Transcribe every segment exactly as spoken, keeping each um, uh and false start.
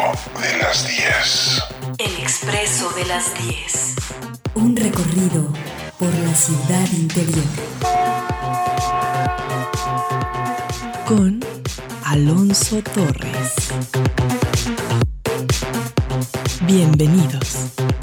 de las diez. El Expreso de las diez. Un recorrido por la ciudad interior. Con Alonso Torres. Bienvenidos.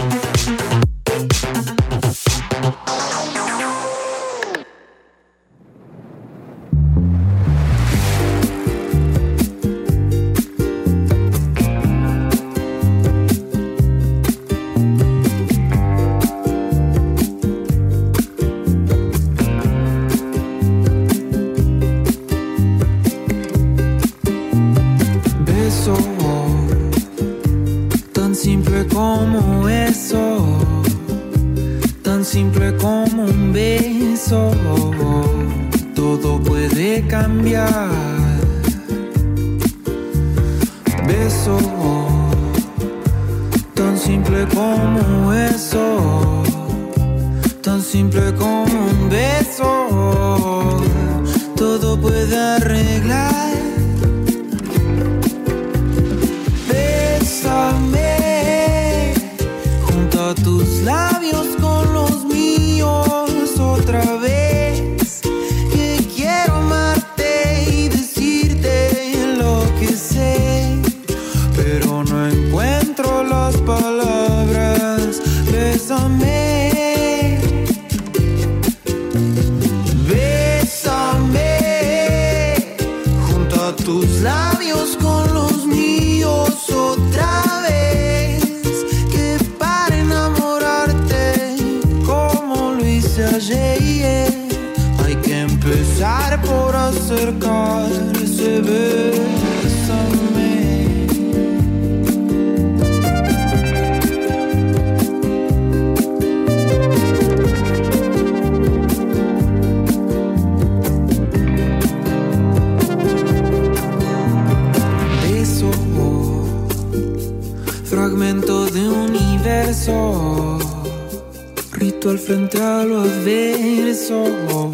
Ritual frente a lo adverso,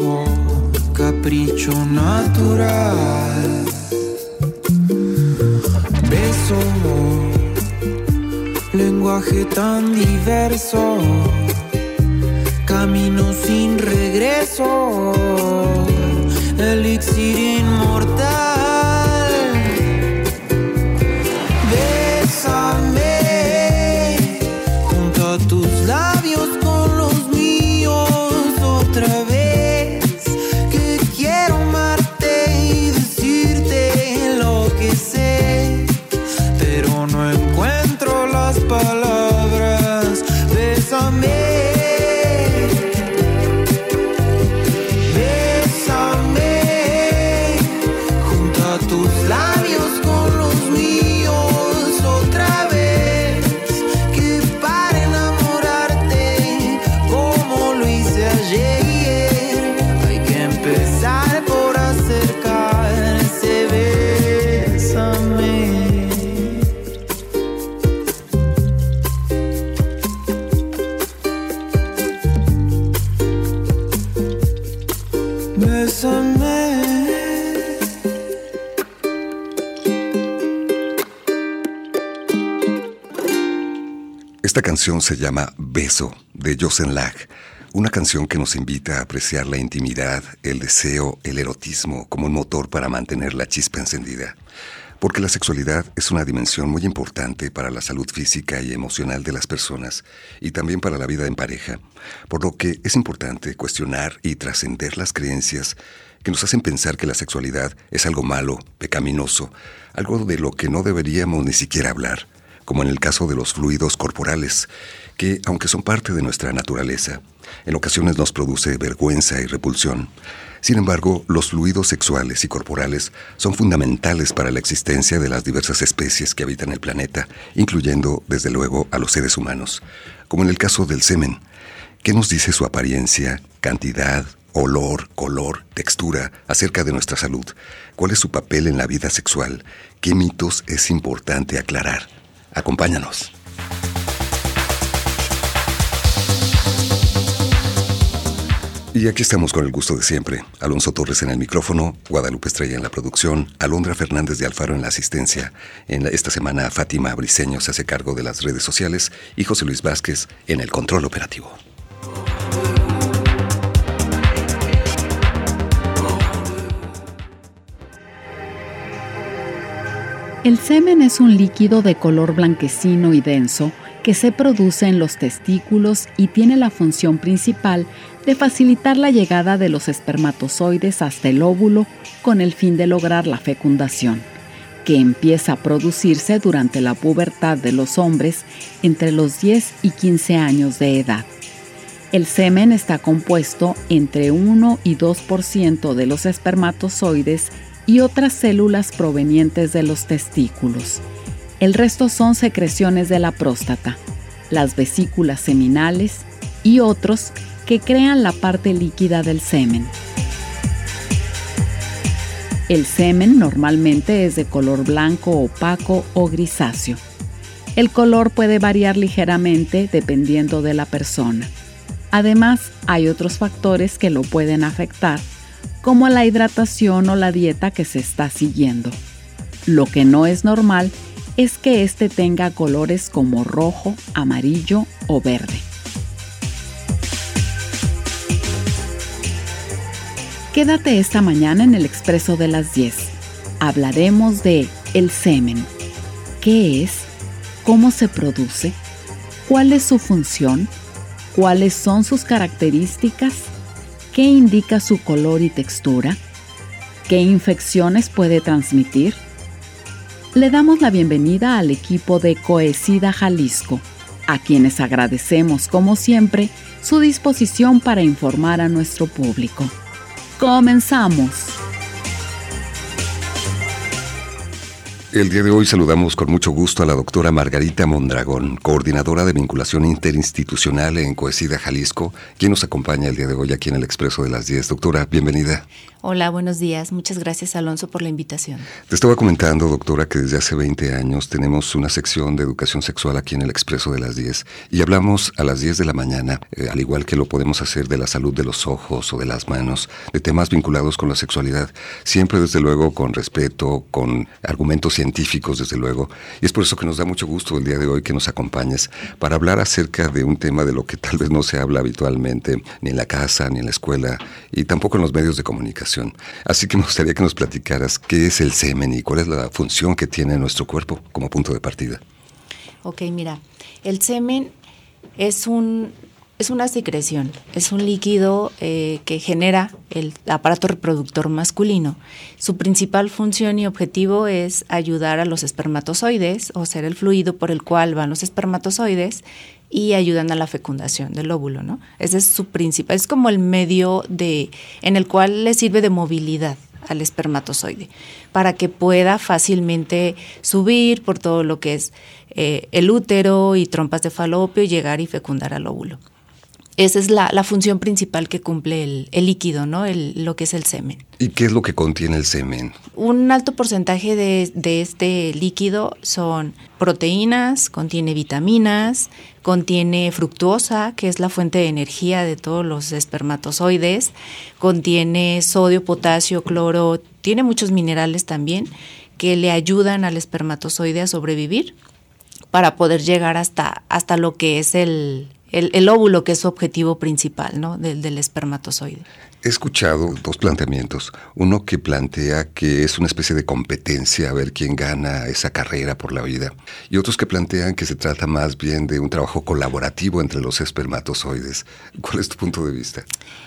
capricho natural. Beso, lenguaje tan diverso, camino sin regreso, elixir inmortal. Bésame junto a tus labios con los míos otra vez, que quiero amarte y decirte lo que sé, pero no encuentro las palabras. Bésame. Esta canción se llama Beso, de Josen Lag, una canción que nos invita a apreciar la intimidad, el deseo, el erotismo como un motor para mantener la chispa encendida. Porque la sexualidad es una dimensión muy importante para la salud física y emocional de las personas y también para la vida en pareja, por lo que es importante cuestionar y trascender las creencias que nos hacen pensar que la sexualidad es algo malo, pecaminoso, algo de lo que no deberíamos ni siquiera hablar, como en el caso de los fluidos corporales, que, aunque son parte de nuestra naturaleza, en ocasiones nos produce vergüenza y repulsión. Sin embargo, los fluidos sexuales y corporales son fundamentales para la existencia de las diversas especies que habitan el planeta, incluyendo, desde luego, a los seres humanos, como en el caso del semen. ¿Qué nos dice su apariencia, cantidad, olor, color, textura acerca de nuestra salud? ¿Cuál es su papel en la vida sexual? ¿Qué mitos es importante aclarar? Acompáñanos. Y aquí estamos con el gusto de siempre. Alonso Torres en el micrófono, Guadalupe Estrella en la producción, Alondra Fernández de Alfaro en la asistencia. En la, esta semana Fátima Briceño se hace cargo de las redes sociales y José Luis Vázquez en el control operativo. El semen es un líquido de color blanquecino y denso que se produce en los testículos y tiene la función principal de facilitar la llegada de los espermatozoides hasta el óvulo con el fin de lograr la fecundación, que empieza a producirse durante la pubertad de los hombres entre los diez y quince años de edad. El semen está compuesto entre uno y dos por ciento de los espermatozoides y otras células provenientes de los testículos. El resto son secreciones de la próstata, las vesículas seminales y otros que crean la parte líquida del semen. El semen normalmente es de color blanco, opaco o grisáceo. El color puede variar ligeramente dependiendo de la persona. Además, hay otros factores que lo pueden afectar, como la hidratación o la dieta que se está siguiendo. Lo que no es normal es que este tenga colores como rojo, amarillo o verde. Quédate esta mañana en el Expreso de las diez. Hablaremos de el semen. ¿Qué es? ¿Cómo se produce? ¿Cuál es su función? ¿Cuáles son sus características? ¿Qué indica su color y textura? ¿Qué infecciones puede transmitir? Le damos la bienvenida al equipo de Coesida Jalisco, a quienes agradecemos, como siempre, su disposición para informar a nuestro público. ¡Comenzamos! El día de hoy saludamos con mucho gusto a la doctora Margarita Mondragón, coordinadora de vinculación interinstitucional en Coesida Jalisco, quien nos acompaña el día de hoy aquí en el Expreso de las diez. Doctora, bienvenida. Hola, buenos días. Muchas gracias, Alonso, por la invitación. Te estaba comentando, doctora, que desde hace veinte años tenemos una sección de educación sexual aquí en el Expreso de las diez y hablamos a las diez de la mañana, eh, al igual que lo podemos hacer de la salud de los ojos o de las manos, de temas vinculados con la sexualidad, siempre desde luego con respeto, con argumentos científicos desde luego, y es por eso que nos da mucho gusto el día de hoy que nos acompañes para hablar acerca de un tema de lo que tal vez no se habla habitualmente ni en la casa, ni en la escuela, y tampoco en los medios de comunicación. Así que me gustaría que nos platicaras qué es el semen y cuál es la función que tiene en nuestro cuerpo como punto de partida. Ok, mira, el semen es un es una secreción, es un líquido eh, que genera el aparato reproductor masculino. Su principal función y objetivo es ayudar a los espermatozoides, o ser el fluido por el cual van los espermatozoides y ayudan a la fecundación del óvulo, ¿no? Ese es su principal, es como el medio de en el cual le sirve de movilidad al espermatozoide para que pueda fácilmente subir por todo lo que es eh, el útero y trompas de falopio y llegar y fecundar al óvulo. Esa es la, la función principal que cumple el, el líquido, ¿no? El, lo que es el semen. ¿Y qué es lo que contiene el semen? Un alto porcentaje de, de este líquido son proteínas, contiene vitaminas, contiene fructuosa, que es la fuente de energía de todos los espermatozoides, contiene sodio, potasio, cloro, tiene muchos minerales también que le ayudan al espermatozoide a sobrevivir para poder llegar hasta, hasta lo que es el... El, el óvulo, que es su objetivo principal, ¿no? del, del espermatozoide. He escuchado dos planteamientos. Uno que plantea que es una especie de competencia a ver quién gana esa carrera por la vida. Y otros que plantean que se trata más bien de un trabajo colaborativo entre los espermatozoides. ¿Cuál es tu punto de vista?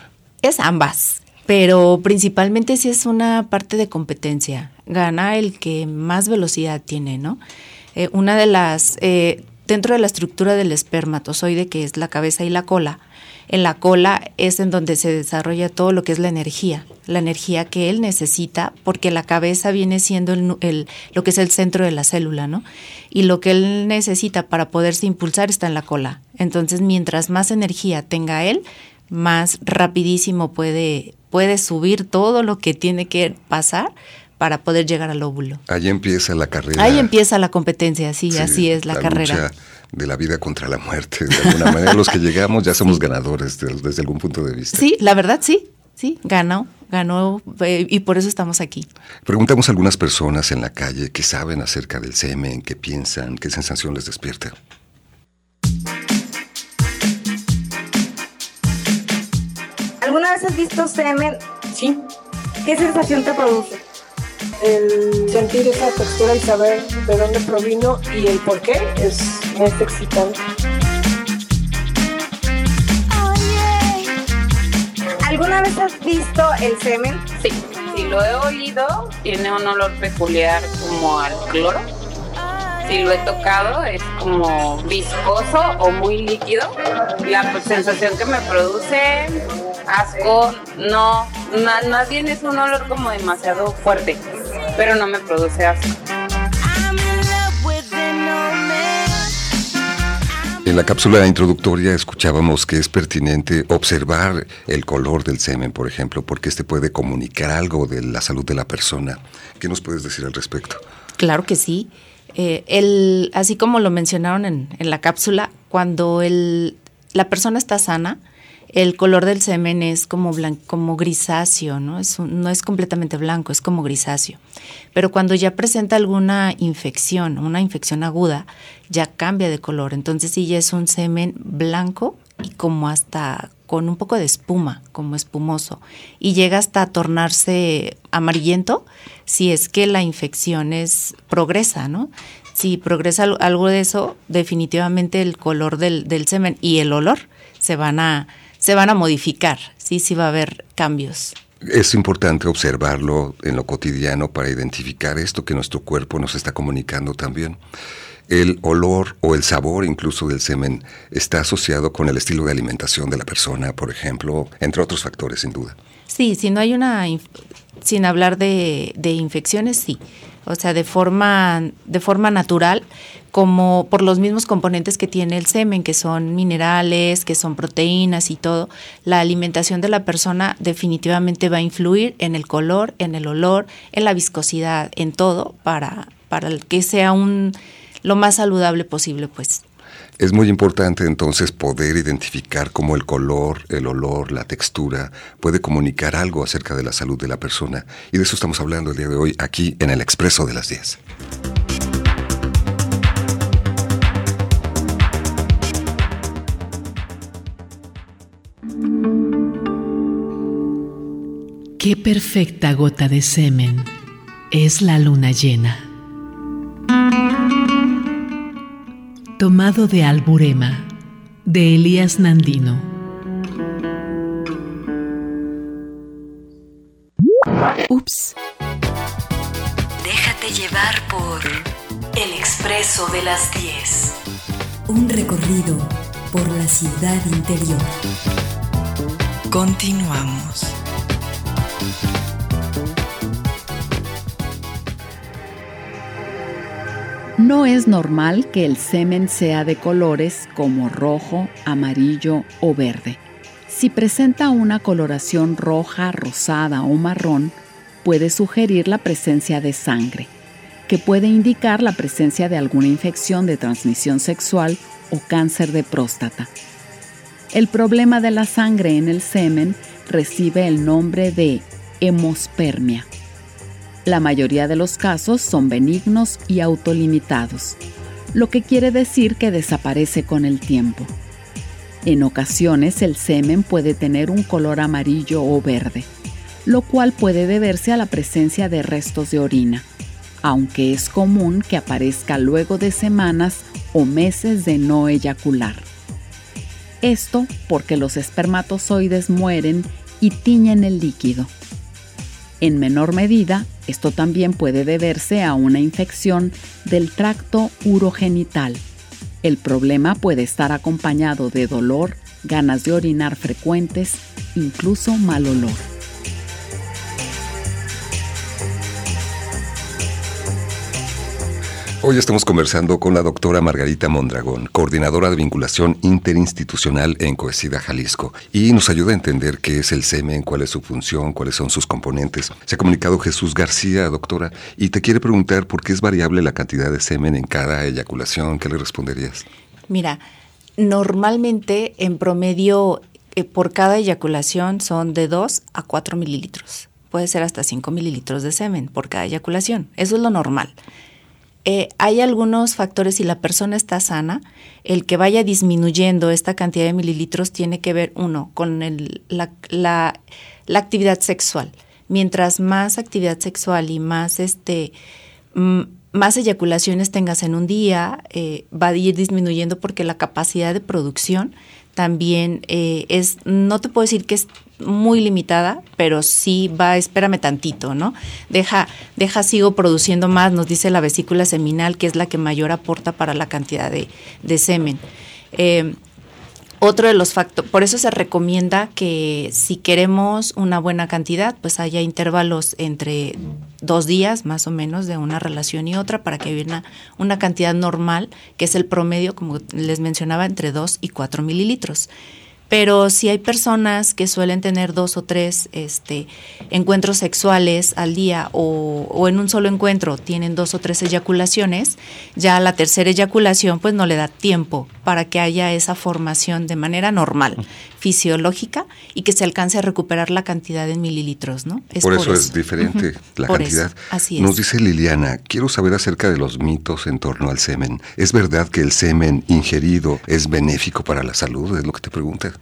Es ambas, pero principalmente sí es una parte de competencia. Gana el que más velocidad tiene, ¿no? Eh, una de las... Eh, Dentro de la estructura del espermatozoide, que es la cabeza y la cola, en la cola es en donde se desarrolla todo lo que es la energía, la energía que él necesita, porque la cabeza viene siendo el, el, lo que es el centro de la célula, ¿no? Y lo que él necesita para poderse impulsar está en la cola. Entonces, mientras más energía tenga él, más rapidísimo puede, puede subir todo lo que tiene que pasar para poder llegar al óvulo. Ahí empieza la carrera. Ahí empieza la competencia, sí, sí, así es la, la carrera. Lucha de la vida contra la muerte. De alguna manera, los que llegamos ya somos ganadores de, desde algún punto de vista. Sí, la verdad sí, sí, ganó, ganó eh, y por eso estamos aquí. Preguntamos a algunas personas en la calle qué saben acerca del semen, qué piensan, qué sensación les despierta. ¿Alguna vez has visto semen? Sí. ¿Qué sensación te produce? El sentir esa textura y saber de dónde provino y el por qué es, es excitante. ¿Alguna vez has visto el semen? Sí, sí lo he olido, tiene un olor peculiar como al cloro. Si lo he tocado es como viscoso o muy líquido. La pues, sensación que me produce, asco, no, más, más bien es un olor como demasiado fuerte, pero no me produce asco. En la cápsula introductoria escuchábamos que es pertinente observar el color del semen, por ejemplo, porque este puede comunicar algo de la salud de la persona. ¿Qué nos puedes decir al respecto? Claro que sí. Eh, el, así como lo mencionaron en, en la cápsula, cuando el, la persona está sana, el color del semen es como, blan, como grisáceo, ¿no? Es un, no es completamente blanco, es como grisáceo. Pero cuando ya presenta alguna infección, una infección aguda, ya cambia de color. Entonces sí ya es un semen blanco y como hasta con un poco de espuma, como espumoso. Y llega hasta tornarse amarillento si es que la infección es, progresa, ¿no? Si progresa algo de eso, definitivamente el color del, del semen y el olor se van a, se van a modificar. Sí, sí va a haber cambios. Es importante observarlo en lo cotidiano para identificar esto que nuestro cuerpo nos está comunicando también. El olor o el sabor incluso del semen está asociado con el estilo de alimentación de la persona, por ejemplo, entre otros factores, sin duda. Sí, si no hay una, sin hablar de, de infecciones, sí. O sea, de forma, de forma natural, como por los mismos componentes que tiene el semen, que son minerales, que son proteínas y todo, la alimentación de la persona definitivamente va a influir en el color, en el olor, en la viscosidad, en todo, para, para que sea un lo más saludable posible, pues. Es muy importante entonces poder identificar cómo el color, el olor, la textura puede comunicar algo acerca de la salud de la persona. Y de eso estamos hablando el día de hoy aquí en el Expreso de las diez. Qué perfecta gota de semen es la luna llena. Tomado de Alburema, de Elías Nandino. Ups. Déjate llevar por El Expreso de las diez. Un recorrido por la ciudad interior. Continuamos. No es normal que el semen sea de colores como rojo, amarillo o verde. Si presenta una coloración roja, rosada o marrón, puede sugerir la presencia de sangre, que puede indicar la presencia de alguna infección de transmisión sexual o cáncer de próstata. El problema de la sangre en el semen recibe el nombre de hemospermia. La mayoría de los casos son benignos y autolimitados, lo que quiere decir que desaparece con el tiempo. En ocasiones el semen puede tener un color amarillo o verde, lo cual puede deberse a la presencia de restos de orina, aunque es común que aparezca luego de semanas o meses de no eyacular. Esto porque los espermatozoides mueren y tiñen el líquido. En menor medida, esto también puede deberse a una infección del tracto urogenital. El problema puede estar acompañado de dolor, ganas de orinar frecuentes, incluso mal olor. Hoy estamos conversando con la doctora Margarita Mondragón, coordinadora de vinculación interinstitucional en Coesida, Jalisco, y nos ayuda a entender qué es el semen, cuál es su función, cuáles son sus componentes. Se ha comunicado Jesús García, doctora, y te quiere preguntar por qué es variable la cantidad de semen en cada eyaculación. ¿Qué le responderías? Mira, normalmente en promedio eh, por cada eyaculación son de dos a cuatro mililitros. Puede ser hasta cinco mililitros de semen por cada eyaculación. Eso es lo normal. Eh, hay algunos factores, si la persona está sana, el que vaya disminuyendo esta cantidad de mililitros tiene que ver, uno, con el, la, la, la actividad sexual. Mientras más actividad sexual y más, este, m- más eyaculaciones tengas en un día, eh, va a ir disminuyendo porque la capacidad de producción también eh, es, no te puedo decir que es muy limitada, pero sí va, espérame tantito, ¿no? Deja, deja, sigo produciendo más, nos dice la vesícula seminal, que es la que mayor aporta para la cantidad de, de semen. Eh, Otro de los factores, por eso se recomienda que si queremos una buena cantidad, pues haya intervalos entre dos días más o menos de una relación y otra para que haya una, una cantidad normal, que es el promedio, como les mencionaba, entre dos y cuatro mililitros. Pero si hay personas que suelen tener dos o tres este, encuentros sexuales al día o, o en un solo encuentro tienen dos o tres eyaculaciones, ya la tercera eyaculación pues no le da tiempo para que haya esa formación de manera normal, fisiológica, y que se alcance a recuperar la cantidad en mililitros, ¿no? Es por, por eso, eso es diferente uh-huh. la por cantidad. Eso. Así es. Nos dice Liliana, quiero saber acerca de los mitos en torno al semen. ¿Es verdad que el semen ingerido es benéfico para la salud? Es lo que te pregunta.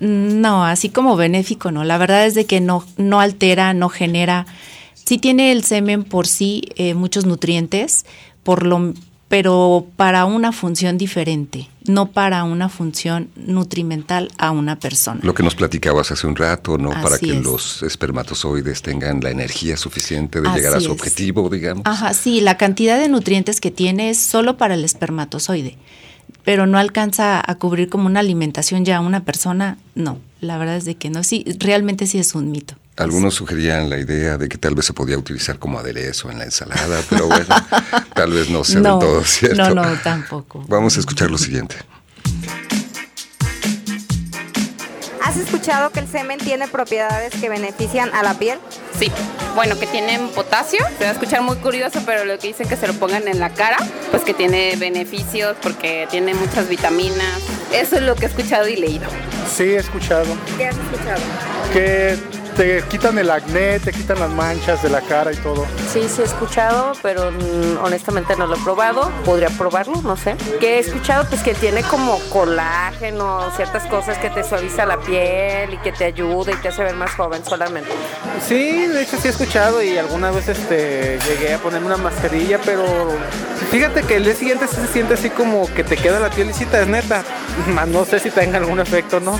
No, así como benéfico, no. La verdad es de que no, no altera, no genera. Sí tiene el semen por sí eh, muchos nutrientes, por lo, pero para una función diferente, no para una función nutrimental a una persona. Lo que nos platicabas hace un rato, ¿no? Así para que es. los espermatozoides tengan la energía suficiente de Así llegar a su es. objetivo, digamos. Ajá, sí, la cantidad de nutrientes que tiene es solo para el espermatozoide, pero no alcanza a cubrir como una alimentación ya a una persona, no, la verdad es de que no, sí, realmente sí es un mito. Algunos sugerían la idea de que tal vez se podía utilizar como aderezo en la ensalada, pero bueno, tal vez no sea no, del todo cierto. No, no, tampoco. Vamos a escuchar lo siguiente. ¿Has escuchado que el semen tiene propiedades que benefician a la piel? Sí, bueno, que tienen potasio, se va a escuchar muy curioso, pero lo que dicen que se lo pongan en la cara, pues que tiene beneficios porque tiene muchas vitaminas. Eso es lo que he escuchado y leído. Sí, he escuchado. ¿Qué has escuchado? Que te quitan el acné, te quitan las manchas de la cara y todo. Sí, sí he escuchado, pero mm, honestamente no lo he probado. Podría probarlo, no sé. Que he escuchado pues que tiene como colágeno, ciertas cosas que te suaviza la piel y que te ayuda y te hace ver más joven solamente. Sí, de hecho sí he escuchado y alguna vez este, llegué a ponerme una mascarilla, pero fíjate que el día siguiente sí se siente así como que te queda la pielecita, es neta. No sé si tenga algún efecto o no.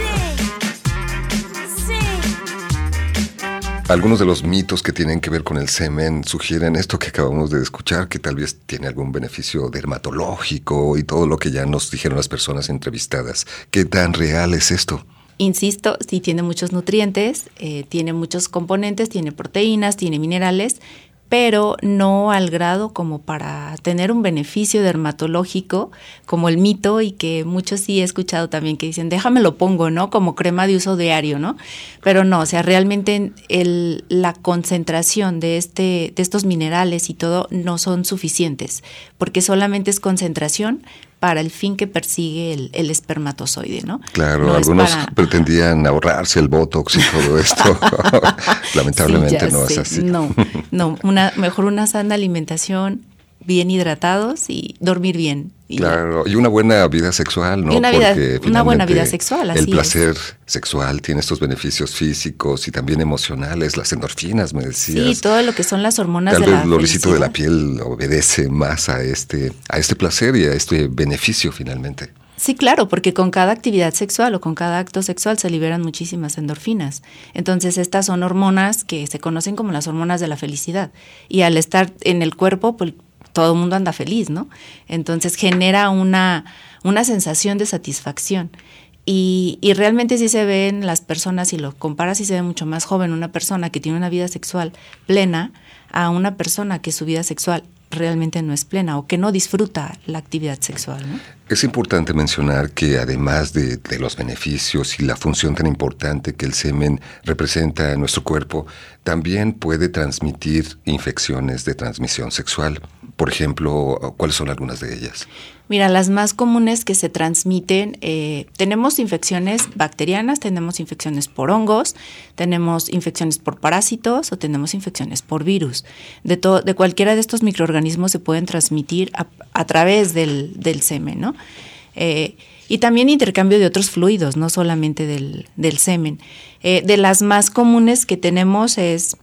Algunos de los mitos que tienen que ver con el semen sugieren esto que acabamos de escuchar, que tal vez tiene algún beneficio dermatológico y todo lo que ya nos dijeron las personas entrevistadas. ¿Qué tan real es esto? Insisto, sí tiene muchos nutrientes, eh, tiene muchos componentes, tiene proteínas, tiene minerales, pero no al grado como para tener un beneficio dermatológico como el mito, y que muchos sí he escuchado también que dicen, déjame lo pongo, ¿no? Como crema de uso diario, ¿no? Pero no, o sea, realmente el, la concentración de, este, de estos minerales y todo no son suficientes, porque solamente es concentración para el fin que persigue el, el espermatozoide, ¿no? Claro, no algunos para... pretendían ahorrarse el botox y todo esto. Lamentablemente sí, no sé. Es así. No, no, una, mejor una sana alimentación, bien hidratados y dormir bien. Y claro, y una buena vida sexual, ¿no? Y una, vida, Porque una buena vida sexual, así el placer es. sexual tiene estos beneficios físicos y también emocionales, las endorfinas, me decías. Sí, todo lo que son las hormonas Tal de la vez lo lisito de la felicidad. piel obedece más a este, a este placer y a este beneficio finalmente. Sí, claro, porque con cada actividad sexual o con cada acto sexual se liberan muchísimas endorfinas. Entonces, estas son hormonas que se conocen como las hormonas de la felicidad. Y al estar en el cuerpo, pues todo el mundo anda feliz, ¿no? Entonces genera una, una sensación de satisfacción. Y, y realmente sí se ve en las personas, si lo comparas, sí se ve mucho más joven una persona que tiene una vida sexual plena a una persona que su vida sexual realmente no es plena o que no disfruta la actividad sexual, ¿no? Es importante mencionar que además de, de los beneficios y la función tan importante que el semen representa en nuestro cuerpo, también puede transmitir infecciones de transmisión sexual. Por ejemplo, ¿cuáles son algunas de ellas? Mira, las más comunes que se transmiten, eh, tenemos infecciones bacterianas, tenemos infecciones por hongos, tenemos infecciones por parásitos o tenemos infecciones por virus. De, to, de cualquiera de estos microorganismos se pueden transmitir a, a través del, del semen, ¿no? Eh, y también intercambio de otros fluidos, no solamente del, del semen. Eh, de las más comunes que tenemos es,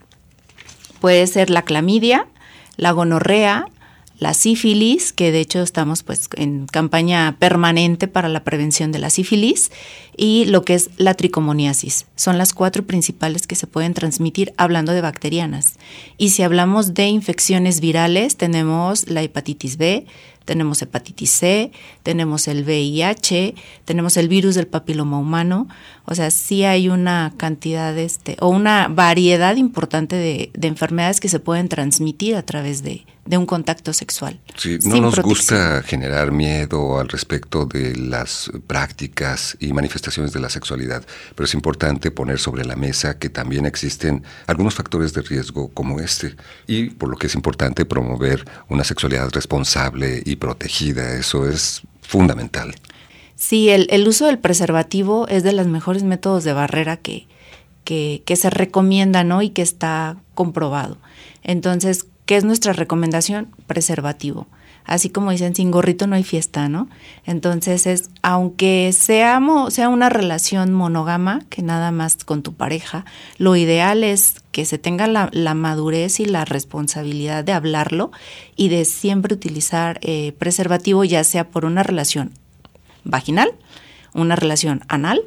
puede ser la clamidia, la gonorrea, la sífilis, que de hecho estamos pues en campaña permanente para la prevención de la sífilis, y lo que es la tricomoniasis. Son las cuatro principales que se pueden transmitir hablando de bacterianas. Y si hablamos de infecciones virales, tenemos la hepatitis B, tenemos hepatitis C, tenemos el V I H, tenemos el virus del papiloma humano. O sea, sí hay una cantidad de este, o una variedad importante de, de enfermedades que se pueden transmitir a través de, de un contacto sexual. Sí, no nos protección. gusta generar miedo al respecto de las prácticas y manifestaciones de la sexualidad, pero es importante poner sobre la mesa que también existen algunos factores de riesgo como este, y por lo que es importante promover una sexualidad responsable y protegida. Eso es fundamental. Sí, el, el uso del preservativo es de los mejores métodos de barrera que, que, que se recomienda, ¿no? Y que está comprobado. Entonces, ¿qué es nuestra recomendación? Preservativo. Así como dicen, sin gorrito no hay fiesta, ¿no? Entonces, es aunque seamos, sea una relación monógama, que nada más con tu pareja, lo ideal es que se tenga la, la madurez y la responsabilidad de hablarlo y de siempre utilizar eh, preservativo, ya sea por una relación vaginal, una relación anal,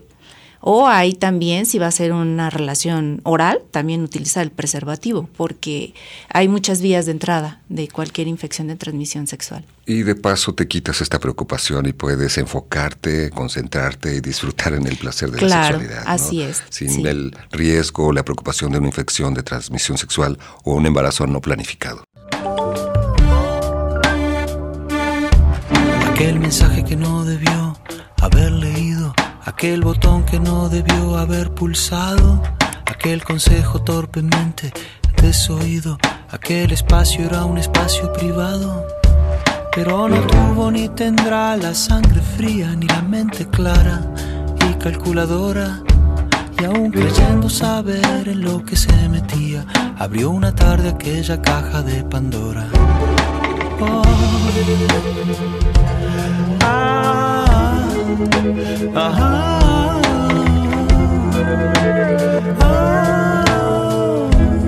o hay también, si va a ser una relación oral, también utiliza el preservativo, porque hay muchas vías de entrada de cualquier infección de transmisión sexual. Y de paso te quitas esta preocupación y puedes enfocarte, concentrarte y disfrutar en el placer de claro, la sexualidad, ¿no? Así es. Sin sí. el riesgo o la preocupación de una infección de transmisión sexual o un embarazo no planificado. Aquel mensaje que no debió haber leído, aquel botón que no debió haber pulsado, aquel consejo torpemente desoído, aquel espacio era un espacio privado, pero no tuvo ni tendrá la sangre fría ni la mente clara y calculadora, y aún creyendo saber en lo que se metía, abrió una tarde aquella caja de Pandora. Oh, ah, ah, ah,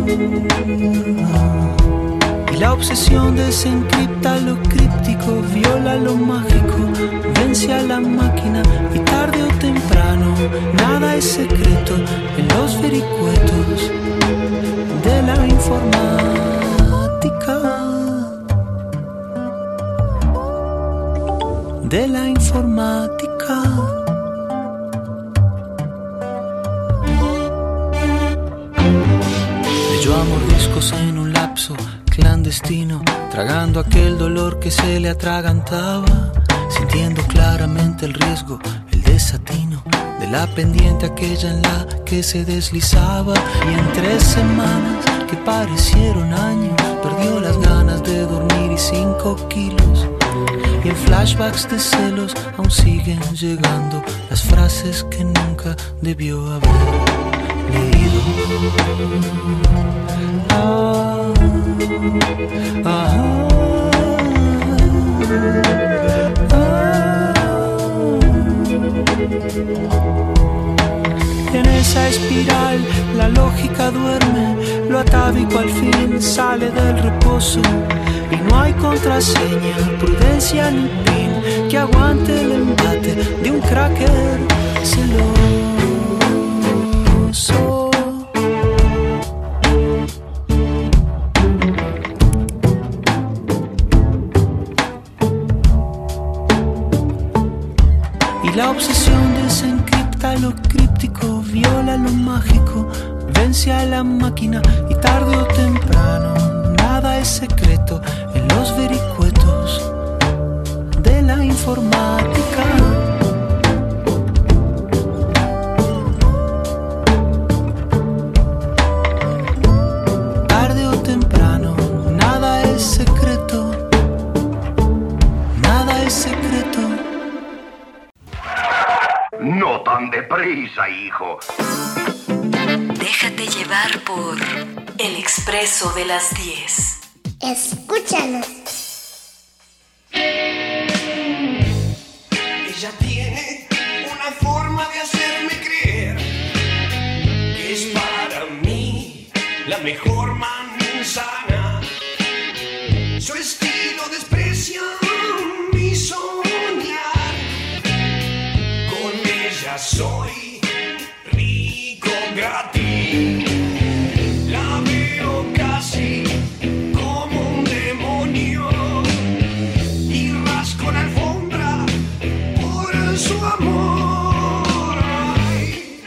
y la obsesión desencripta lo críptico, viola lo mágico, vence a la máquina, y tarde o temprano nada es secreto en los vericuetos de la informática. De la informática. Leyó a mordiscos en un lapso clandestino, tragando aquel dolor que se le atragantaba, sintiendo claramente el riesgo, el desatino de la pendiente aquella en la que se deslizaba, y en tres semanas que parecieron años perdió las ganas de dormir y cinco kilos. Y en flashbacks de celos aún siguen llegando las frases que nunca debió haber leído. Ah, ah, ah, en esa espiral la lógica duerme, lo atávico al fin sale del reposo. Y no hay contraseña, prudencia ni pin que aguante el embate de un cracker celoso. Y la obsesión desencripta lo críptico, viola lo mágico, vence a la máquina, y tarde o temprano nada es secreto en los vericuetos de la informática. Tarde o temprano nada es secreto No tan deprisa, hijo. Déjate llevar por El Expreso de las diez. Escúchanos. Ella tiene una forma de hacerme creer que es para mí la mejor manzana. Su estilo desprecia mi soñar. Con ella soy rico gratis. La veo casi como un demonio y rasco la alfombra por su amor. Ay.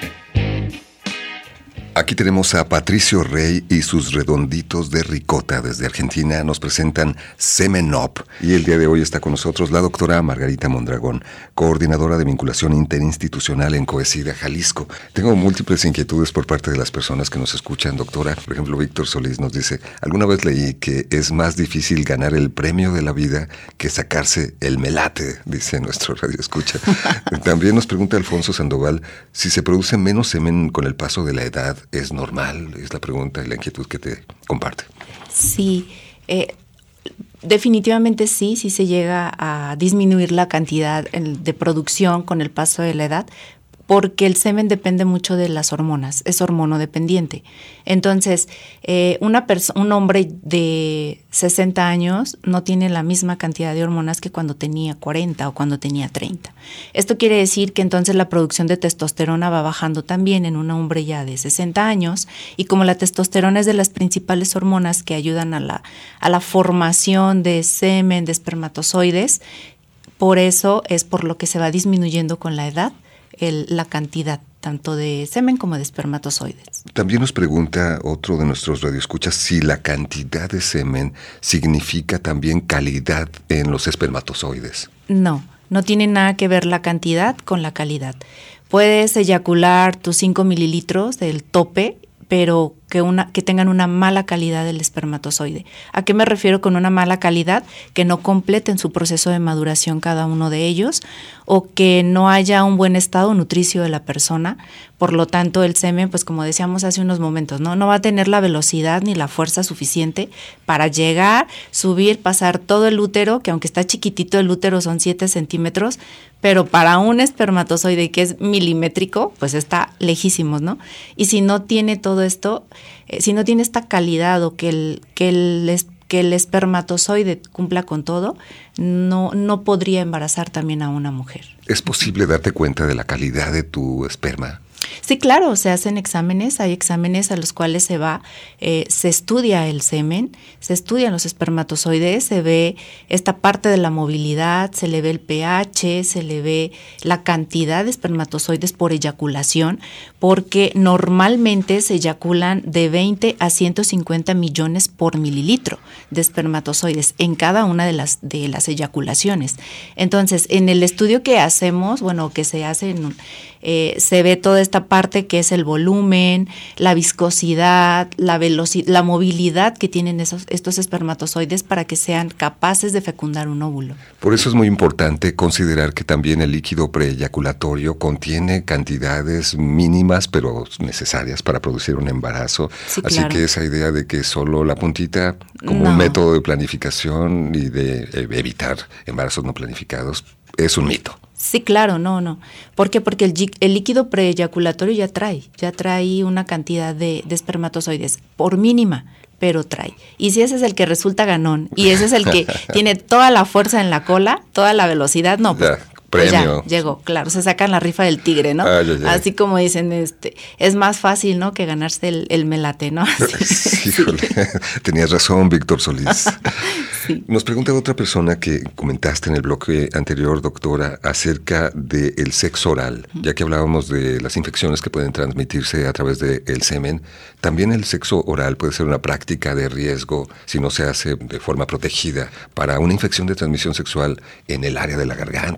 Aquí tenemos a Patricio Rey y sus redonditos de ricota. Desde Argentina nos presentan Semen Up. Y el día de hoy está con nosotros la doctora Margarita Mondragón, coordinadora de vinculación interinstitucional en Coesida, Jalisco. Tengo múltiples inquietudes por parte de las personas que nos escuchan, doctora. Por ejemplo, Víctor Solís nos dice, alguna vez leí que es más difícil ganar el premio de la vida que sacarse el melate, dice nuestro radio escucha. También nos pregunta Alfonso Sandoval, si se produce menos semen con el paso de la edad, ¿es normal? Es la pregunta y la inquietud que te comparte. Sí, eh, definitivamente sí, sí se llega a disminuir la cantidad de producción con el paso de la edad, porque el semen depende mucho de las hormonas, es hormonodependiente. Entonces, eh, una perso- un hombre de sesenta años no tiene la misma cantidad de hormonas que cuando tenía cuarenta o cuando tenía treinta. Esto quiere decir que entonces la producción de testosterona va bajando también en un hombre ya de sesenta años, y como la testosterona es de las principales hormonas que ayudan a la, a la formación de semen, de espermatozoides, por eso es por lo que se va disminuyendo con la edad El, la cantidad tanto de semen como de espermatozoides. También nos pregunta otro de nuestros radioescuchas si la cantidad de semen significa también calidad en los espermatozoides. No, no tiene nada que ver la cantidad con la calidad. Puedes eyacular tus cinco mililitros del tope, pero que, una, que tengan una mala calidad del espermatozoide. ¿A qué me refiero con una mala calidad? Que no completen su proceso de maduración cada uno de ellos, o que no haya un buen estado nutricio de la persona. Por lo tanto, el semen, pues como decíamos hace unos momentos, no, no va a tener la velocidad ni la fuerza suficiente para llegar, subir, pasar todo el útero, que aunque está chiquitito el útero son siete centímetros, pero para un espermatozoide que es milimétrico, pues está lejísimos, ¿no? Y si no tiene todo esto, eh, si no tiene esta calidad o que el, que el, que el espermatozoide cumpla con todo, no, no podría embarazar también a una mujer. ¿Es posible darte cuenta de la calidad de tu esperma? Sí, claro, se hacen exámenes, hay exámenes a los cuales se va, eh, se estudia el semen, se estudian los espermatozoides, se ve esta parte de la movilidad, se le ve el pH, se le ve la cantidad de espermatozoides por eyaculación, porque normalmente se eyaculan de veinte a ciento cincuenta millones por mililitro de espermatozoides en cada una de las, de las eyaculaciones. Entonces, en el estudio que hacemos, bueno, que se hace en Eh, se ve toda esta parte que es el volumen, la viscosidad, la velocidad, la movilidad que tienen esos, estos espermatozoides para que sean capaces de fecundar un óvulo. Por eso es muy importante considerar que también el líquido preeyaculatorio contiene cantidades mínimas pero necesarias para producir un embarazo. Sí, Así claro. que esa idea de que solo la puntita como No. un método de planificación y de eh, evitar embarazos no planificados es un mito. Sí, claro, no, no. ¿Por qué? Porque el, el líquido preeyaculatorio ya trae, ya trae una cantidad de, de espermatozoides, por mínima, pero trae. Y si ese es el que resulta ganón, y ese es el que tiene toda la fuerza en la cola, toda la velocidad, no, pues, pues ya llegó, claro, se sacan la rifa del tigre, ¿no? Ay, ay, ay. Así como dicen, este, es más fácil, ¿no?, que ganarse el, el melate, ¿no? Sí, híjole, tenías razón, Víctor Solís. Sí. Nos pregunta otra persona que comentaste en el bloque anterior, doctora, acerca del sexo oral. Ya que hablábamos de las infecciones que pueden transmitirse a través del semen, también el sexo oral puede ser una práctica de riesgo si no se hace de forma protegida para una infección de transmisión sexual en el área de la garganta, por ejemplo.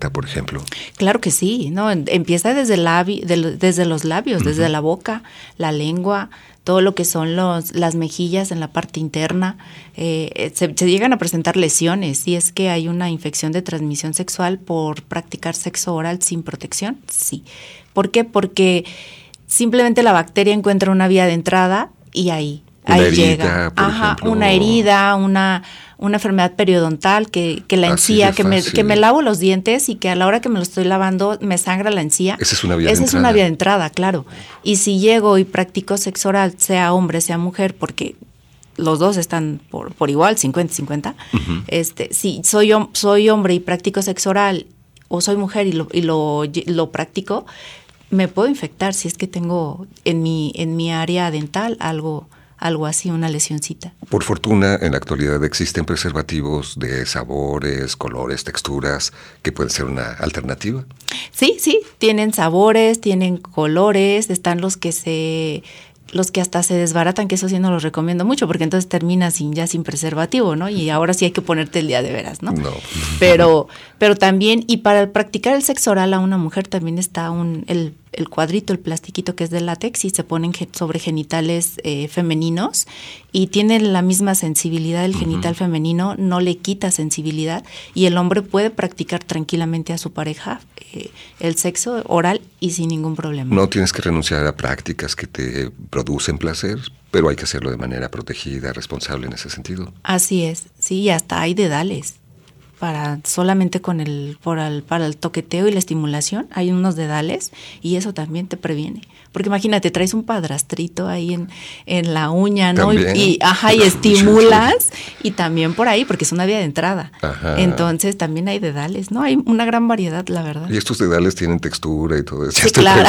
ejemplo? Claro que sí, ¿no? Empieza desde, labi, de, desde los labios, uh-huh. desde la boca, la lengua, todo lo que son los, las mejillas en la parte interna. Eh, se, se llegan a presentar lesiones si es que hay una infección de transmisión sexual por practicar sexo oral sin protección, sí. ¿Por qué? Porque simplemente la bacteria encuentra una vía de entrada y ahí, una ahí herida, llega. Por Ajá, ejemplo. una herida, una, una enfermedad periodontal, que, que la Así encía, de que me, fácil. que me lavo los dientes y que a la hora que me lo estoy lavando me sangra la encía. Esa es una vía Esa de es entrada. una vía de entrada, claro. Y si llego y practico sexo oral, sea hombre, sea mujer, porque los dos están por, por igual, cincuenta cincuenta, uh-huh. este, si soy, soy hombre y practico sexo oral, o soy mujer y lo, y lo, lo practico, me puedo infectar si es que tengo en mi, en mi área dental algo, algo así, una lesioncita. Por fortuna, en la actualidad existen preservativos de sabores, colores, texturas, que pueden ser una alternativa. Sí, sí, tienen sabores, tienen colores, están los que se... los que hasta se desbaratan, que eso sí no los recomiendo mucho, porque entonces terminas sin, ya sin preservativo, ¿no? Y ahora sí hay que ponerte el día de veras, ¿no? No. Pero, pero también, y para practicar el sexo oral a una mujer también está un, el, el cuadrito, el plastiquito que es de látex y se ponen sobre genitales eh, femeninos y tienen la misma sensibilidad del genital uh-huh. femenino, no le quita sensibilidad y el hombre puede practicar tranquilamente a su pareja eh, el sexo oral y sin ningún problema. No tienes que renunciar a prácticas que te producen placer, pero hay que hacerlo de manera protegida, responsable en ese sentido. Así es, sí, y hasta hay dedales. Para solamente con el, por el para el toqueteo y la estimulación hay unos dedales y eso también te previene. Porque imagínate, traes un padrastrito ahí en, en la uña, ¿no? También. Y, ajá, y estimulas y también por ahí, porque es una vía de entrada. Ajá. Entonces también hay dedales, ¿no? Hay una gran variedad, la verdad. Y estos dedales tienen textura y todo eso. Sí, claro.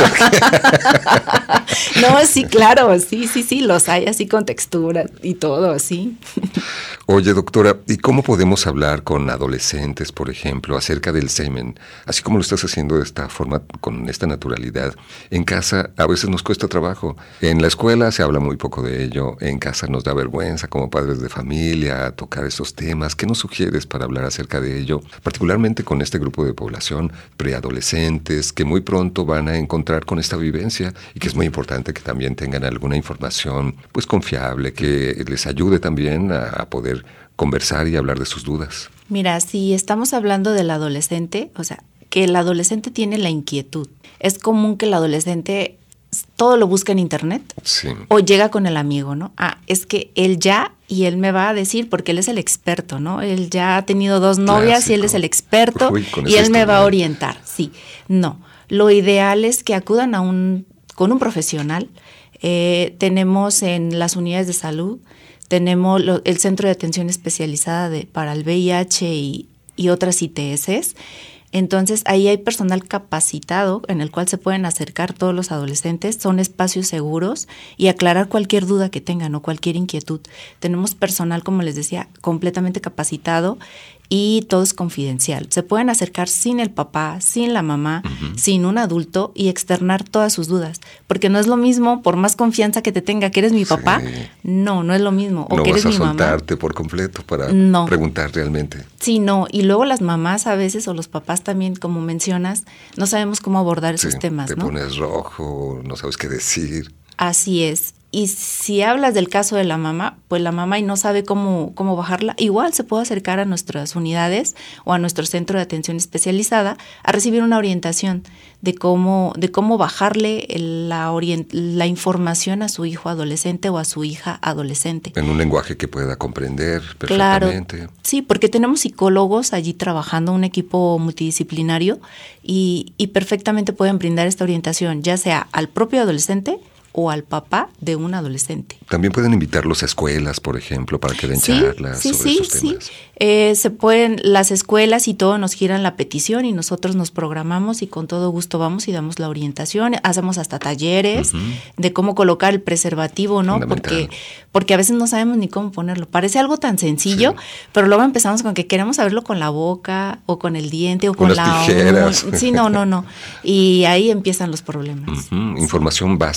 No, sí, claro, sí, sí, sí, los hay así con textura y todo, sí. Oye, doctora, ¿y cómo podemos hablar con adolescentes, por ejemplo, acerca del semen? Así como lo estás haciendo de esta forma, con esta naturalidad. En casa a veces nos cuesta trabajo. En la escuela se habla muy poco de ello. En casa nos da vergüenza como padres de familia tocar esos temas. ¿Qué nos sugieres para hablar acerca de ello? Particularmente con este grupo de población, preadolescentes, que muy pronto van a encontrar con esta vivencia y que es muy importante que también tengan alguna información pues confiable, que les ayude también a, a poder conversar y hablar de sus dudas. Mira, si estamos hablando del adolescente, o sea, que el adolescente tiene la inquietud. Es común que el adolescente todo lo busca en internet sí. o llega con el amigo, ¿no? Ah, es que él ya, y él me va a decir, porque él es el experto, ¿no? Él ya ha tenido dos novias Clásico. Y él es el experto Uy, y él me va a orientar. Sí, no. Lo ideal es que acudan a un, con un profesional. Eh, tenemos en las unidades de salud, tenemos lo, el Centro de Atención Especializada de, para el V I H y, y otras I T S. Entonces, ahí hay personal capacitado en el cual se pueden acercar todos los adolescentes. Son espacios seguros y aclarar cualquier duda que tengan o cualquier inquietud. Tenemos personal, como les decía, completamente capacitado y todo es confidencial. Se pueden acercar sin el papá, sin la mamá, uh-huh. sin un adulto y externar todas sus dudas. Porque no es lo mismo, por más confianza que te tenga, que eres mi papá, sí. no, no es lo mismo. O no que eres vas a mi soltarte mamá. Por completo para no. preguntar realmente. Sí, no. Y luego las mamás a veces, o los papás también, como mencionas, no sabemos cómo abordar esos sí, temas, te ¿no? Te pones rojo, no sabes qué decir. Así es. Y si hablas del caso de la mamá, pues la mamá y no sabe cómo, cómo bajarla, igual se puede acercar a nuestras unidades o a nuestro centro de atención especializada a recibir una orientación de cómo, de cómo bajarle la, orient, la información a su hijo adolescente o a su hija adolescente. En un lenguaje que pueda comprender perfectamente. Claro, sí, porque tenemos psicólogos allí trabajando, un equipo multidisciplinario y, y perfectamente pueden brindar esta orientación, ya sea al propio adolescente o al papá de un adolescente. También pueden invitarlos a escuelas, por ejemplo, para que den sí, charlas sí, sobre sí, esos sí. temas. Eh, se pueden, las escuelas y todo nos giran la petición y nosotros nos programamos y con todo gusto vamos y damos la orientación. Hacemos hasta talleres uh-huh. de cómo colocar el preservativo, ¿no? Porque, porque a veces no sabemos ni cómo ponerlo. Parece algo tan sencillo, sí. pero luego empezamos con que queremos saberlo con la boca o con el diente o con, con la las tijeras. Sí, no, no, no. Y ahí empiezan los problemas. Uh-huh. Información básica.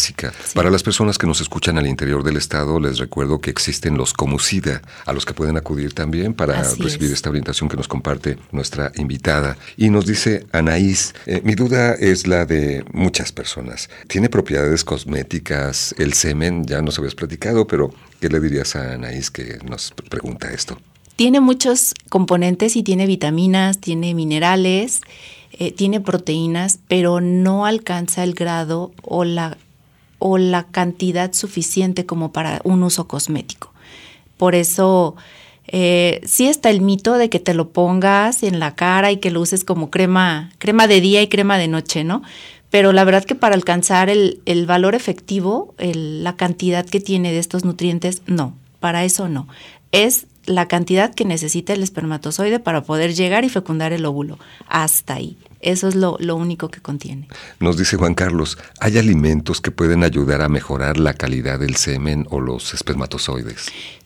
Sí. Para las personas que nos escuchan al interior del estado, les recuerdo que existen los Comusida, a los que pueden acudir también para Así recibir es. esta orientación que nos comparte nuestra invitada. Y nos dice Anaís, eh, mi duda es la de muchas personas. ¿Tiene propiedades cosméticas el semen? Ya nos habías platicado, pero ¿qué le dirías a Anaís que nos pregunta esto? Tiene muchos componentes y tiene vitaminas, tiene minerales, eh, tiene proteínas, pero no alcanza el grado o la, o la cantidad suficiente como para un uso cosmético. Por eso eh, sí está el mito de que te lo pongas en la cara y que lo uses como crema, crema de día y crema de noche, ¿no? Pero la verdad que para alcanzar el, el valor efectivo, el, la cantidad que tiene de estos nutrientes, no, para eso no. Es la cantidad que necesita el espermatozoide para poder llegar y fecundar el óvulo. Hasta ahí. Eso es lo, lo único que contiene. Nos dice Juan Carlos, ¿hay alimentos que pueden ayudar a mejorar la calidad del semen o los espermatozoides?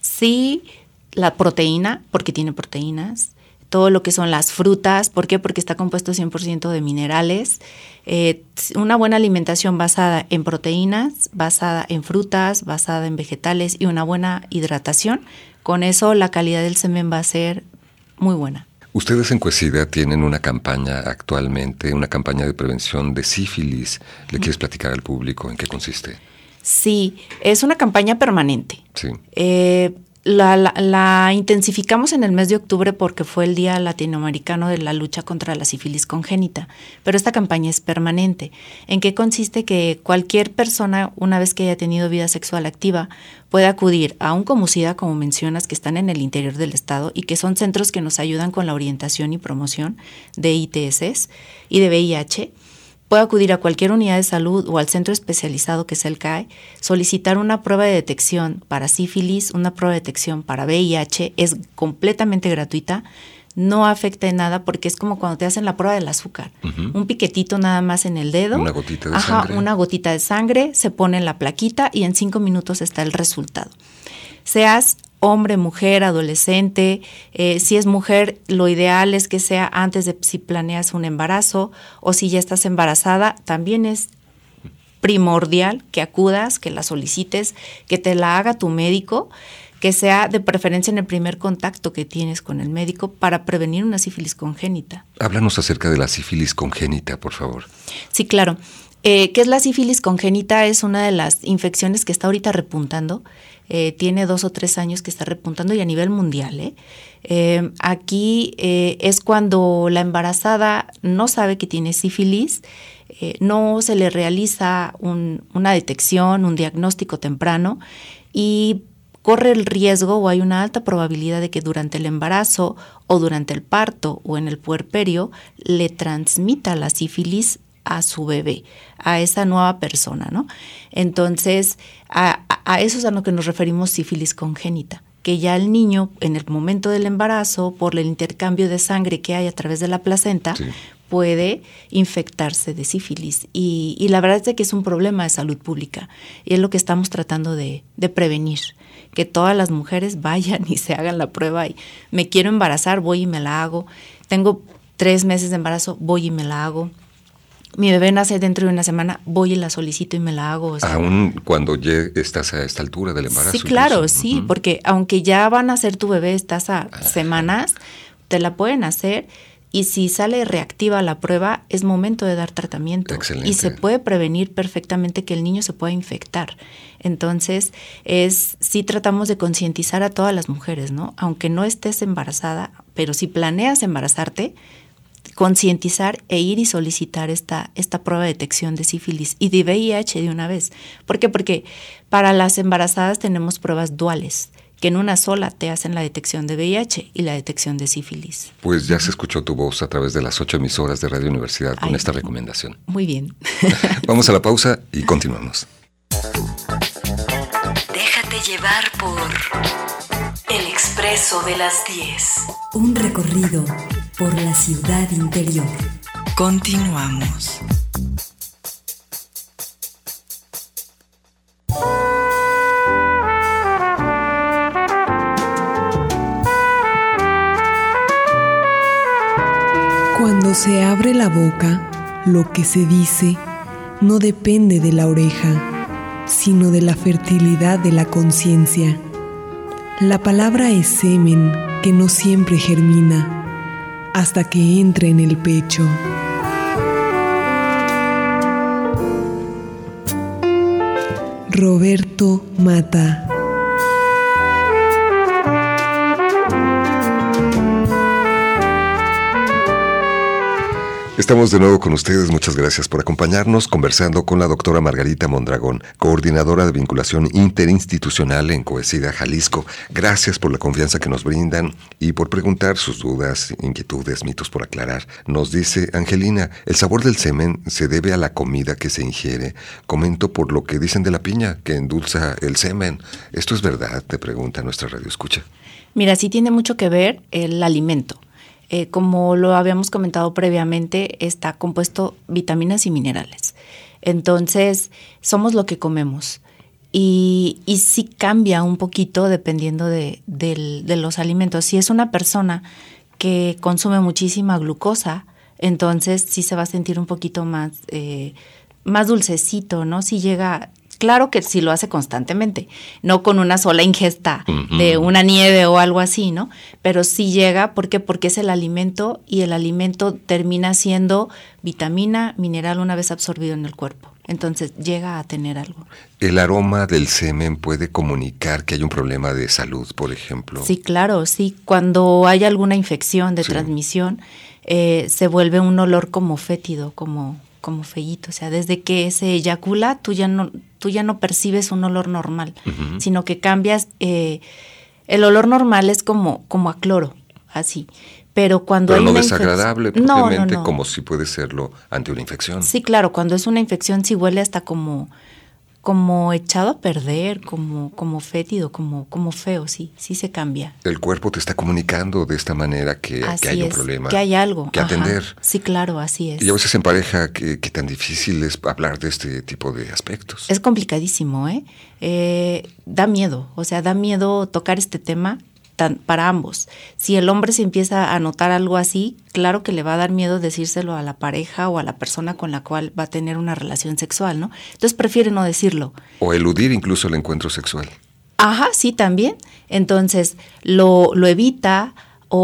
Sí, la proteína, porque tiene proteínas. Todo lo que son las frutas, ¿por qué? Porque está compuesto cien por ciento de minerales. Eh, una buena alimentación basada en proteínas, basada en frutas, basada en vegetales y una buena hidratación. Con eso la calidad del semen va a ser muy buena. Ustedes en Cuesida tienen una campaña actualmente, una campaña de prevención de sífilis. ¿Le quieres platicar al público en qué consiste? Sí, es una campaña permanente. Sí. Eh, La, la, la intensificamos en el mes de octubre porque fue el Día Latinoamericano de la Lucha contra la Sífilis Congénita, pero esta campaña es permanente. ¿En qué consiste? Que cualquier persona, una vez que haya tenido vida sexual activa, puede acudir a un Comusida, como mencionas, que están en el interior del estado y que son centros que nos ayudan con la orientación y promoción de I T S y de V I H. Puede acudir a cualquier unidad de salud o al centro especializado que es el C A E, solicitar una prueba de detección para sífilis, una prueba de detección para V I H, es completamente gratuita, no afecta en nada porque es como cuando te hacen la prueba del azúcar, uh-huh. un piquetito nada más en el dedo, una gotita de ajá, sangre. una gotita de sangre, se pone en la plaquita y en cinco minutos está el resultado. Seas hombre, mujer, adolescente, eh, si es mujer, lo ideal es que sea antes de si planeas un embarazo o si ya estás embarazada, también es primordial que acudas, que la solicites, que te la haga tu médico, que sea de preferencia en el primer contacto que tienes con el médico para prevenir una sífilis congénita. Háblanos acerca de la sífilis congénita, por favor. Sí, claro. Eh, ¿Qué es la sífilis congénita? Es una de las infecciones que está ahorita repuntando. Eh, tiene dos o tres años que está repuntando y a nivel mundial. ¿eh? Eh, aquí eh, es cuando la embarazada no sabe que tiene sífilis, eh, no se le realiza un, una detección, un diagnóstico temprano y corre el riesgo o hay una alta probabilidad de que durante el embarazo o durante el parto o en el puerperio le transmita la sífilis a su bebé, a esa nueva persona, ¿no? Entonces, a, a eso es a lo que nos referimos sífilis congénita, que ya el niño en el momento del embarazo, por el intercambio de sangre que hay a través de la placenta, sí. puede infectarse de sífilis. Y, y la verdad es de que es un problema de salud pública y es lo que estamos tratando de, de prevenir, que todas las mujeres vayan y se hagan la prueba y me quiero embarazar, voy y me la hago, tengo tres meses de embarazo, voy y me la hago. Mi bebé nace dentro de una semana, voy y la solicito y me la hago. O sea, aún cuando ya estás a esta altura del embarazo. Sí, claro, incluso. sí, uh-huh. porque aunque ya van a ser tu bebé, estás a ah. semanas, te la pueden hacer y si sale reactiva la prueba, es momento de dar tratamiento. Excelente. Y se puede prevenir perfectamente que el niño se pueda infectar. Entonces, es sí tratamos de concientizar a todas las mujeres, ¿no? Aunque no estés embarazada, pero si planeas embarazarte, concientizar e ir y solicitar esta, esta prueba de detección de sífilis y de V I H de una vez. ¿Por qué? Porque para las embarazadas tenemos pruebas duales, que en una sola te hacen la detección de V I H y la detección de sífilis. Pues ya se escuchó tu voz a través de las ocho emisoras de Radio Universidad con Ay, esta recomendación. Muy bien. Vamos a la pausa y continuamos. Déjate llevar por El Expreso de las diez. Un recorrido por la ciudad interior. Continuamos. Cuando se abre la boca, lo que se dice no depende de la oreja, sino de la fertilidad de la conciencia. La palabra es semen que no siempre germina hasta que entra en el pecho. Roberto Mata. Estamos de nuevo con ustedes, muchas gracias por acompañarnos, conversando con la doctora Margarita Mondragón, coordinadora de vinculación interinstitucional en Coesida Jalisco. Gracias por la confianza que nos brindan y por preguntar sus dudas, inquietudes, mitos por aclarar. Nos dice Angelina, el sabor del semen se debe a la comida que se ingiere. Comento por lo que dicen de la piña, que endulza el semen. ¿Esto es verdad?, te pregunta nuestra radioescucha. Mira, sí tiene mucho que ver el alimento. Eh, como lo habíamos comentado previamente, está compuesto vitaminas y minerales. Entonces, somos lo que comemos. Y, y sí cambia un poquito dependiendo de, de, de los alimentos. Si es una persona que consume muchísima glucosa, entonces sí se va a sentir un poquito más, eh, más dulcecito, ¿no? Si llega... Claro que si lo hace constantemente, no con una sola ingesta uh-huh. de una nieve o algo así, ¿no? Pero sí llega, ¿por qué? Porque es el alimento y el alimento termina siendo vitamina, mineral una vez absorbido en el cuerpo. Entonces llega a tener algo. ¿El aroma del semen puede comunicar que hay un problema de salud, por ejemplo? Sí, claro, sí. Cuando hay alguna infección de sí. transmisión, eh, se vuelve un olor como fétido, como... como feíto, o sea, desde que se eyacula, tú ya no, tú ya no percibes un olor normal, uh-huh. sino que cambias, eh, el olor normal es como, como a cloro, así, pero cuando pero hay no una desagradable, infec- propiamente, no, no, no. como si puede serlo ante una infección. Sí, claro, cuando es una infección sí huele hasta como, como echado a perder, como, como fétido, como, como feo, sí, sí se cambia. El cuerpo te está comunicando de esta manera que, que hay es, un problema. Que hay algo. Que Ajá. atender. Sí, claro, así es. Y a veces en pareja, que, que tan difícil es hablar de este tipo de aspectos. Es complicadísimo, ¿eh? eh da miedo, o sea, da miedo tocar este tema tan, para ambos. Si el hombre se empieza a notar algo así, claro que le va a dar miedo decírselo a la pareja o a la persona con la cual va a tener una relación sexual, ¿no? Entonces prefiere no decirlo. O eludir incluso el encuentro sexual. Ajá, sí, también. Entonces lo, lo evita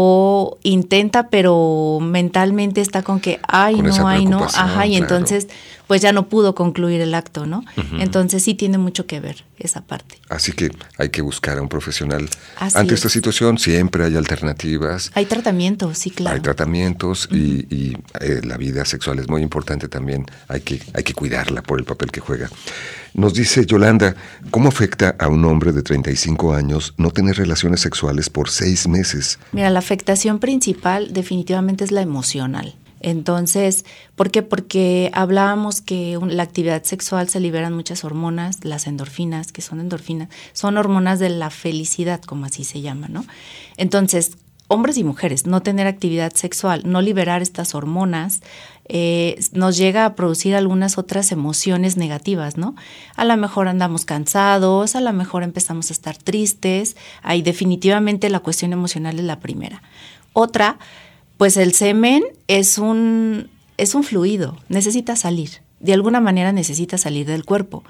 o intenta, pero mentalmente está con que, ay, con no, ay, no, ajá, y claro. entonces pues ya no pudo concluir el acto, ¿no? Uh-huh. Entonces sí tiene mucho que ver esa parte. Así que hay que buscar a un profesional. Así Ante es. Esta situación siempre hay alternativas. Hay tratamientos, sí, claro. Hay tratamientos uh-huh. y, y eh, la vida sexual es muy importante también. Hay que, hay que cuidarla por el papel que juega. Nos dice Yolanda, ¿cómo afecta a un hombre de treinta y cinco años no tener relaciones sexuales por seis meses? Mira, la afectación principal definitivamente es la emocional. Entonces, ¿por qué? Porque hablábamos que un, la actividad sexual se liberan muchas hormonas, las endorfinas, que son endorfinas, son hormonas de la felicidad, como así se llama, ¿no? Entonces, hombres y mujeres, no tener actividad sexual, no liberar estas hormonas, eh, nos llega a producir algunas otras emociones negativas, ¿no? A lo mejor andamos cansados, a lo mejor empezamos a estar tristes, ahí definitivamente la cuestión emocional es la primera. Otra, pues el semen es un, es un fluido, necesita salir. De alguna manera necesita salir del cuerpo.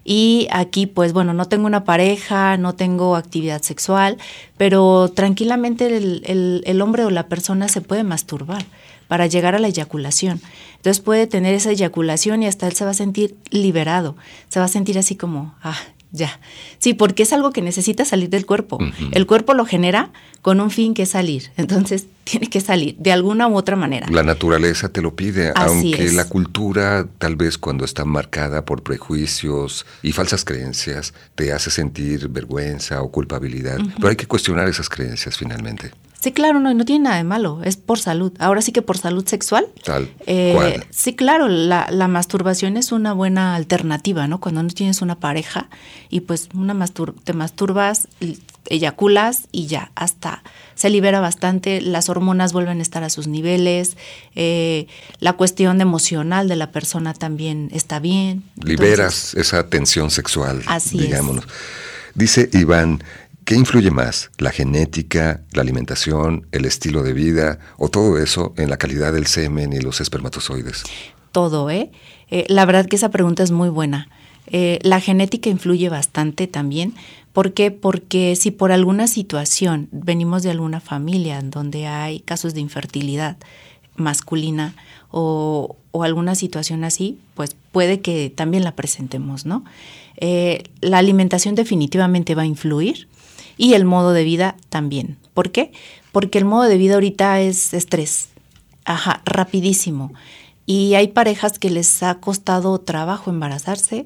Y aquí, pues bueno, no tengo una pareja, no tengo actividad sexual, pero tranquilamente el, el, el hombre o la persona se puede masturbar para llegar a la eyaculación. Entonces puede tener esa eyaculación y hasta él se va a sentir liberado. Se va a sentir así como, ah, ya. Sí, porque es algo que necesita salir del cuerpo. Uh-huh. El cuerpo lo genera con un fin que es salir. Entonces tiene que salir de alguna u otra manera. La naturaleza te lo pide, Así aunque es. La cultura, tal vez cuando está marcada por prejuicios y falsas creencias, te hace sentir vergüenza o culpabilidad. Uh-huh. Pero hay que cuestionar esas creencias finalmente. Sí, claro, no, no tiene nada de malo, es por salud. Ahora sí que por salud sexual. Tal eh, cual. Sí, claro, la, la masturbación es una buena alternativa, ¿no? Cuando no tienes una pareja y pues una mastur- te masturbas, eyaculas y ya, hasta se libera bastante, las hormonas vuelven a estar a sus niveles, eh, la cuestión emocional de la persona también está bien. Liberas Entonces, esa tensión sexual, así digámonos. Es. Dice Iván, ¿qué influye más? ¿La genética, la alimentación, el estilo de vida o todo eso en la calidad del semen y los espermatozoides? Todo, ¿eh? eh la verdad que esa pregunta es muy buena. Eh, la genética influye bastante también. ¿Por qué? Porque si por alguna situación venimos de alguna familia donde hay casos de infertilidad masculina o, o alguna situación así, pues puede que también la presentemos, ¿no? Eh, la alimentación definitivamente va a influir y el modo de vida también. ¿Por qué? Porque el modo de vida ahorita es estrés, ajá, rapidísimo. Y hay parejas que les ha costado trabajo embarazarse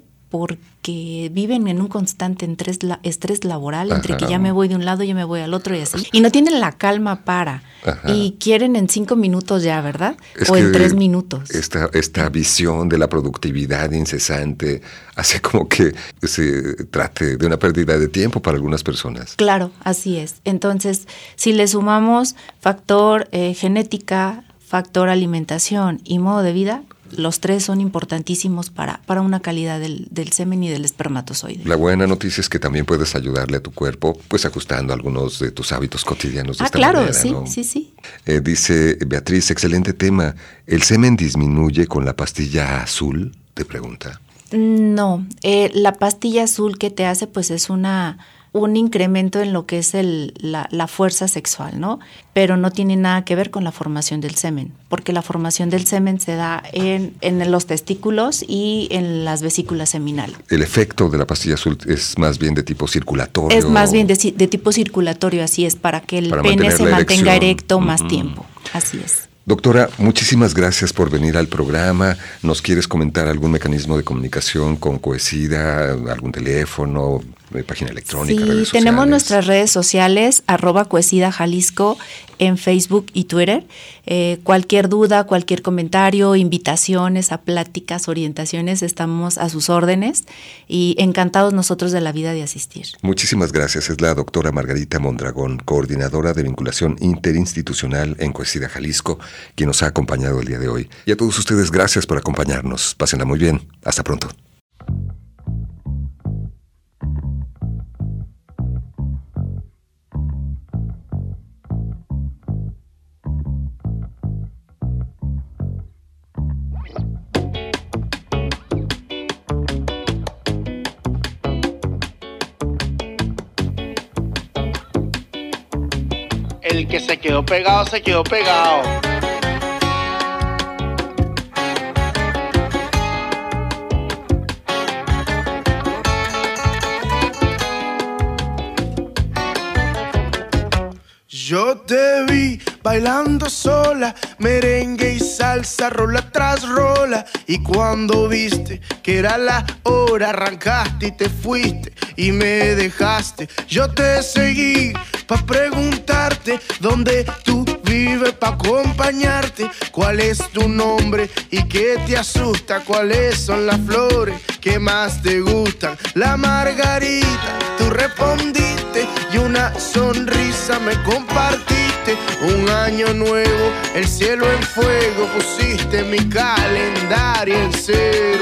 porque viven en un constante estrés, estrés laboral, entre Ajá. que ya me voy de un lado, ya me voy al otro y así. Y no tienen la calma para. Ajá. Y quieren en cinco minutos ya, ¿verdad? Es o en tres minutos. Esta, esta visión de la productividad incesante hace como que se trate de una pérdida de tiempo para algunas personas. Claro, así es. Entonces, si le sumamos factor eh, genética, factor alimentación y modo de vida, los tres son importantísimos para, para una calidad del, del semen y del espermatozoide. La buena noticia es que también puedes ayudarle a tu cuerpo, pues ajustando algunos de tus hábitos cotidianos de ah, esta claro, manera, sí, ¿no? sí, sí. Eh, dice Beatriz, excelente tema. ¿El semen disminuye con la pastilla azul? Te pregunta. No, eh, la pastilla azul que te hace, pues es una... un incremento en lo que es el, la, la fuerza sexual, ¿no? Pero no tiene nada que ver con la formación del semen, porque la formación del semen se da en, en los testículos y en las vesículas seminales. El efecto de la pastilla azul es más bien de tipo circulatorio. Es más bien de, de tipo circulatorio, así es, para que el para pene se mantenga erecto más mm-hmm. tiempo, así es. Doctora, muchísimas gracias por venir al programa. ¿Nos quieres comentar algún mecanismo de comunicación con Coesida, algún teléfono, página electrónica, sí, redes sociales? Tenemos nuestras redes sociales, arroba Coesida Jalisco, en Facebook y Twitter. Eh, cualquier duda, cualquier comentario, invitaciones a pláticas, orientaciones, estamos a sus órdenes y encantados nosotros de la vida de asistir. Muchísimas gracias. Es la doctora Margarita Mondragón, coordinadora de vinculación interinstitucional en Coesida Jalisco, quien nos ha acompañado el día de hoy. Y a todos ustedes, gracias por acompañarnos. Pásenla muy bien. Hasta pronto. El que se quedó pegado, se quedó pegado. Yo te vi bailando sola, merengue y salsa, rola tras rola. Y cuando viste que era la hora, arrancaste y te fuiste y me dejaste. Yo te seguí pa' preguntarte dónde tú vives, pa' acompañarte. ¿Cuál es tu nombre y qué te asusta? ¿Cuáles son las flores que más te gustan? La margarita, tú respondiste y una sonrisa me compartiste. Un año nuevo, el cielo en fuego, pusiste mi calendario en cero.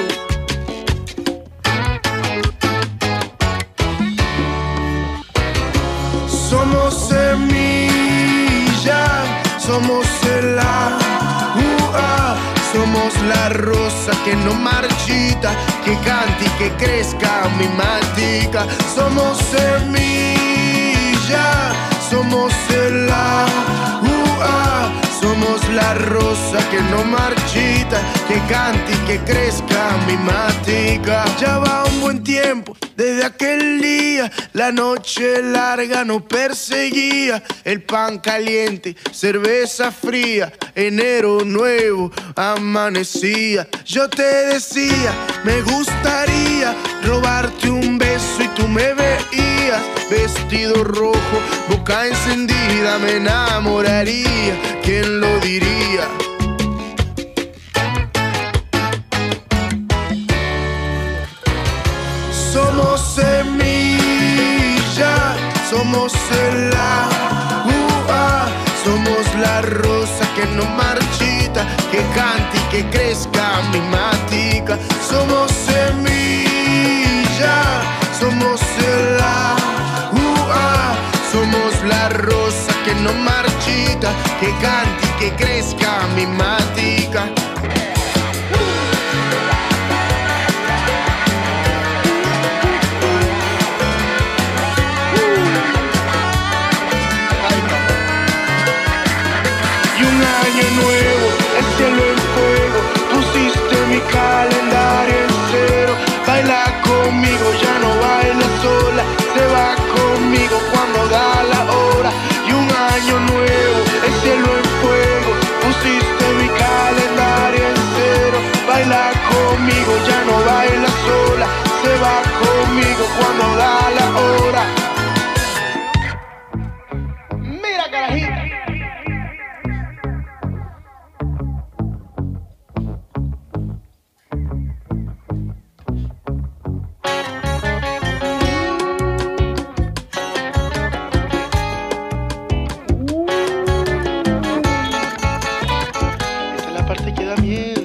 Somos semilla, somos el agua, somos la rosa que no marchita, que cante y que crezca mi matica. Somos semilla, somos el agua, somos la rosa que no marchita, que cante y que crezca mi matica. Ya va un buen tiempo desde aquel día, la noche larga nos perseguía. El pan caliente, cerveza fría, enero nuevo amanecía. Yo te decía, me gustaría robarte un beso y tú me veías. Vestido rojo, boca encendida, me enamoraría. ¿Quién lo diría? Somos semilla, somos el agua, somos la rosa que no marchita, que cante y que crezca mi matica. Somos semilla, somos el agua, somos la rosa que no marchita, que cante y que crezca mi matica. baila conmigo, ya no baila sola, se va conmigo cuando da la hora. Mira, carajita. Esta es la parte que da miedo.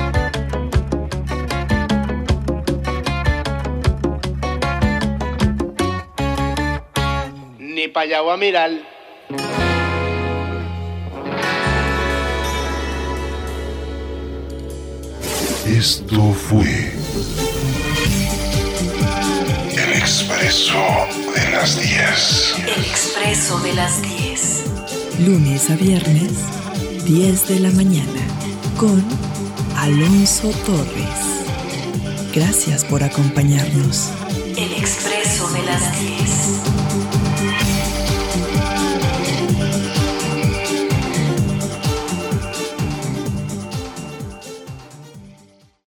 Ni para allá voy a mirar. Esto fue El Expreso de las diez. El Expreso de las diez. Lunes a viernes, diez de la mañana, con Alonso Torres. Gracias por acompañarnos. El Expreso de las diez.